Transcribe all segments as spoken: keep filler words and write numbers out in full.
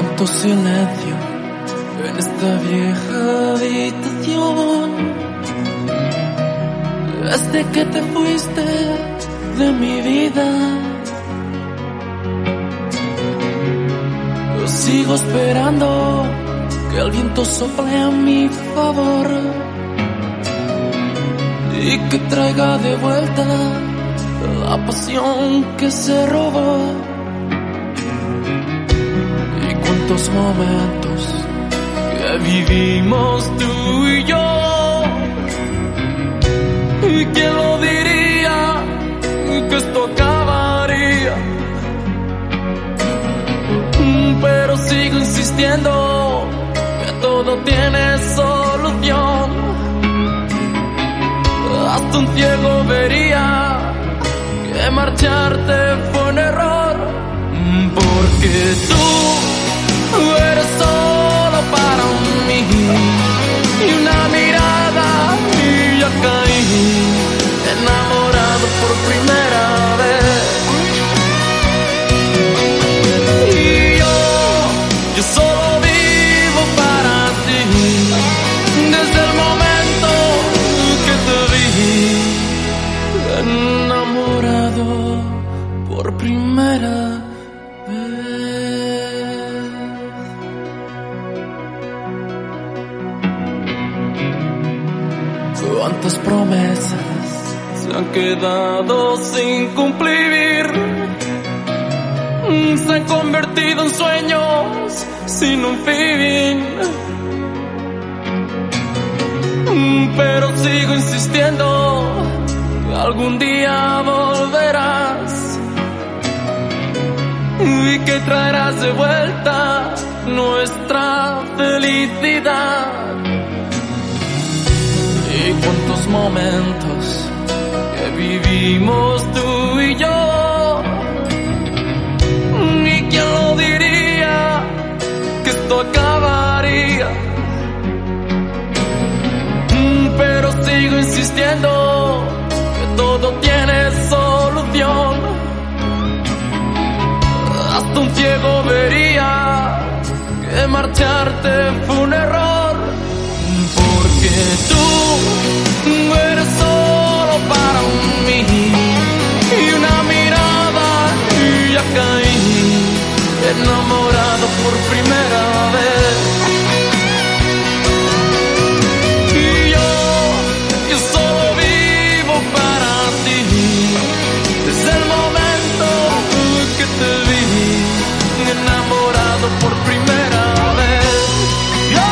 Cuánto silencio en esta vieja habitación. Desde que te fuiste de mi vida, yo sigo esperando que el viento sople a mi favor y que traiga de vuelta la pasión que se robó. Y cuántos momentos que vivimos tú y yo, y quién lo diría que esto acabaría. Pero sigo insistiendo que todo tiene solución. Hasta un ciego vería que marcharte fue un error, porque tú eres solo para mí, y una mirada y ya caí, enamorado por primera vez. Y yo, yo solo vivo para ti, desde el momento que te vi, enamorado por primera vez. Cuántas promesas se han quedado sin cumplir, se han convertido en sueños sin un fin. Pero sigo insistiendo, algún día volverás y que traerás de vuelta nuestra felicidad. Y cuántos momentos que vivimos tú y yo, y quién lo diría que esto acabaría. Pero sigo insistiendo que todo tiene solución. Hasta un ciego vería que marcharte fue un error, porque tú eres solo para mí, y una mirada y ya caí, enamorado por primera vez. Y yo, yo solo vivo para ti, desde el momento que te vi, enamorado por primera vez. Yo,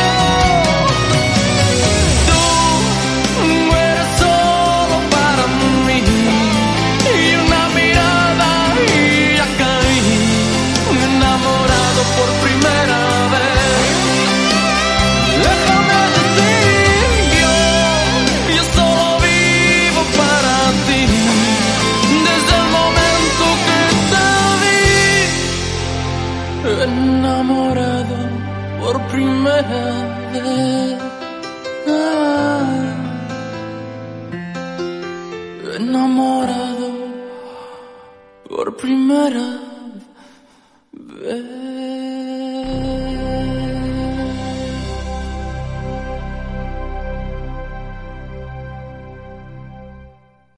tú eres solo para mí, y una mirada y ya caí, enamorado por primera vez. Déjame decir, yo, yo solo vivo para ti, desde el momento que te vi, enamorado por primera vez. Ah, enamorado por primera vez.